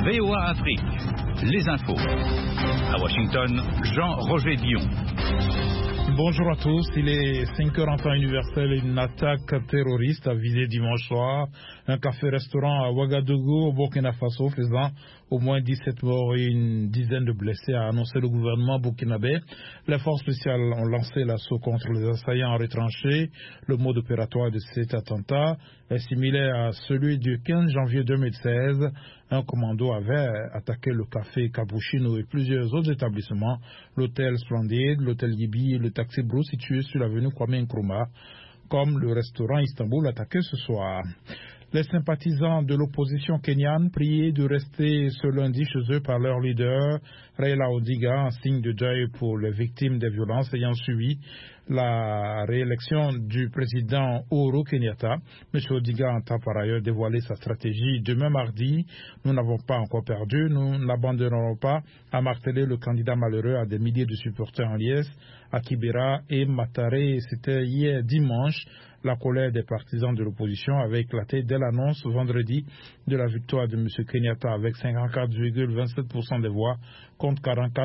VOA Afrique, les infos. À Washington, Jean-Roger Dion. Bonjour à tous, il est 5h en temps universel. Une attaque terroriste a visé dimanche soir un café-restaurant à Ouagadougou au Burkina Faso, faisant au moins 17 morts et une dizaine de blessés, a annoncé le gouvernement burkinabé. Les forces spéciales ont lancé l'assaut contre les assaillants retranchés. Le mode opératoire de cet attentat est similaire à celui du 15 janvier 2016. Un commando avait attaqué le café Cappuccino et plusieurs autres établissements, l'hôtel Splendide, l'hôtel Gibi et le Taxi Brou situé sur l'avenue Kwame Nkrumah, comme le restaurant Istanbul attaqué ce soir. Les sympathisants de l'opposition kenyane priés de rester ce lundi chez eux par leur leader, Raila Odinga, en signe de deuil pour les victimes des violences ayant suivi la réélection du président Uhuru Kenyatta. M. Odinga entend par ailleurs dévoiler sa stratégie demain mardi. Nous n'avons pas encore perdu, nous n'abandonnerons pas, a martelé le candidat malheureux à des milliers de supporters en liesse à Kibera et Mataré. C'était hier dimanche. La colère des partisans de l'opposition avait éclaté dès l'annonce vendredi de la victoire de M. Kenyatta avec 54,27% des voix contre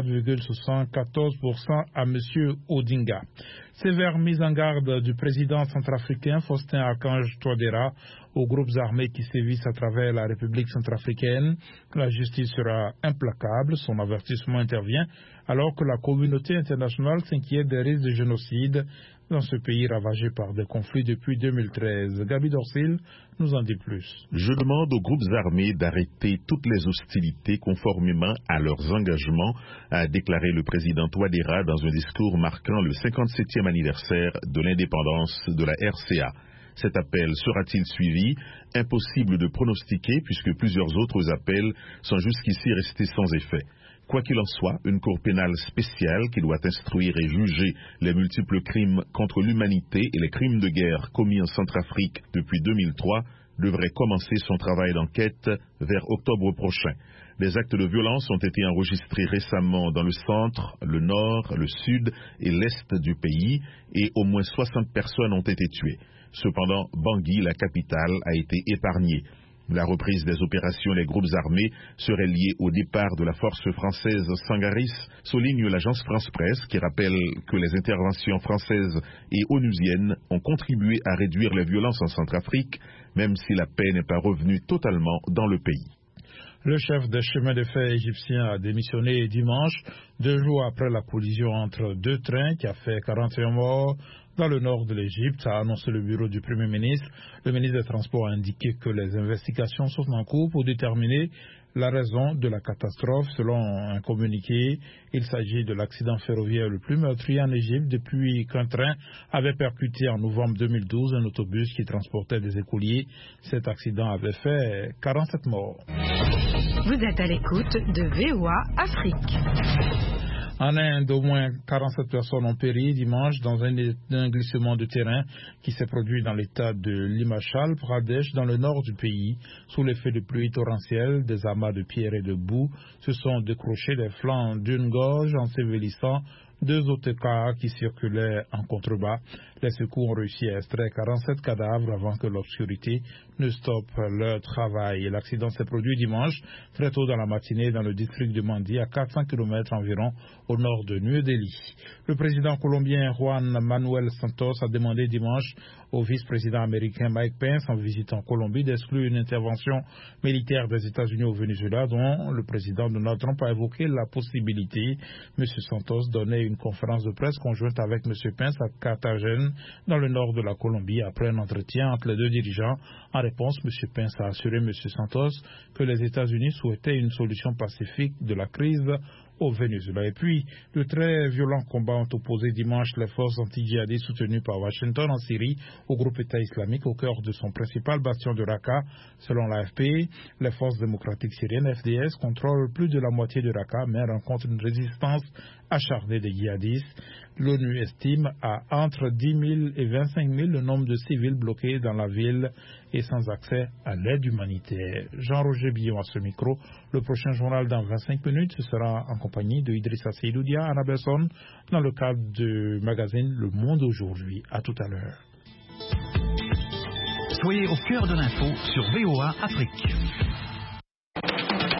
44,74% à M. Odinga. Sévère mise en garde du président centrafricain Faustin Archange Touadéra aux groupes armés qui sévissent à travers la République centrafricaine. La justice sera implacable. Son avertissement intervient alors que la communauté internationale s'inquiète des risques de génocide dans ce pays ravagé par des conflits depuis 2013. Gabi Dorsil nous en dit plus. Je demande aux groupes armés d'arrêter toutes les hostilités conformément à leurs engagements, a déclaré le président Touadéra dans un discours marquant le 57e anniversaire de l'indépendance de la RCA. Cet appel sera-t-il suivi? Impossible de pronostiquer puisque plusieurs autres appels sont jusqu'ici restés sans effet. Quoi qu'il en soit, une cour pénale spéciale qui doit instruire et juger les multiples crimes contre l'humanité et les crimes de guerre commis en Centrafrique depuis 2003 devrait commencer son travail d'enquête vers octobre prochain. Des actes de violence ont été enregistrés récemment dans le centre, le nord, le sud et l'est du pays et au moins 60 personnes ont été tuées. Cependant, Bangui, la capitale, a été épargnée. La reprise des opérations des groupes armés serait liée au départ de la force française Sangaris, souligne l'agence France-Presse qui rappelle que les interventions françaises et onusiennes ont contribué à réduire les violences en Centrafrique, même si la paix n'est pas revenue totalement dans le pays. Le chef des chemins de fer égyptien a démissionné dimanche, 2 jours après la collision entre 2 trains qui a fait 41 morts dans le nord de l'Égypte, a annoncé le bureau du Premier ministre. Le ministre des Transports a indiqué que les investigations sont en cours pour déterminer la raison de la catastrophe. Selon un communiqué, il s'agit de l'accident ferroviaire le plus meurtrier en Égypte depuis qu'un train avait percuté en novembre 2012 un autobus qui transportait des écoliers. Cet accident avait fait 47 morts. Vous êtes à l'écoute de VOA Afrique. En Inde, au moins 47 personnes ont péri dimanche dans un glissement de terrain qui s'est produit dans l'état de l'Himachal Pradesh, dans le nord du pays. Sous l'effet de pluie torrentielle, des amas de pierres et de boue se sont décrochés des flancs d'une gorge, ensevelissant 2 autocars qui circulaient en contrebas. Les secours ont réussi à extraire 47 cadavres avant que l'obscurité ne stoppe leur travail. L'accident s'est produit dimanche, très tôt dans la matinée, dans le district de Mandi, à 400 km environ au nord de New Delhi. Le président colombien Juan Manuel Santos a demandé dimanche au vice-président américain Mike Pence, en visitant Colombie, d'exclure une intervention militaire des États-Unis au Venezuela, dont le président Donald Trump a évoqué la possibilité. M. Santos donnait une conférence de presse conjointe avec M. Pence à Cartagena, dans le nord de la Colombie, après un entretien entre les 2 dirigeants. En réponse, M. Pence a assuré M. Santos que les États-Unis souhaitaient une solution pacifique de la crise au Venezuela. Et puis, de très violents combats ont opposé dimanche les forces anti-djihadistes soutenues par Washington en Syrie au groupe État islamique au cœur de son principal bastion de Raqqa. Selon l'AFP, les forces démocratiques syriennes FDS contrôlent plus de la moitié de Raqqa, mais rencontrent une résistance acharnée des djihadistes. L'ONU estime à entre 10 000 et 25 000 le nombre de civils bloqués dans la ville et sans accès à l'aide humanitaire. Jean-Roger Billon à ce micro. Le prochain journal dans 25 minutes, ce sera en compagnie de Idrissa Seydoudia, Anna Besson, dans le cadre du magazine Le Monde aujourd'hui. À tout à l'heure. Soyez au cœur de l'info sur VOA Afrique.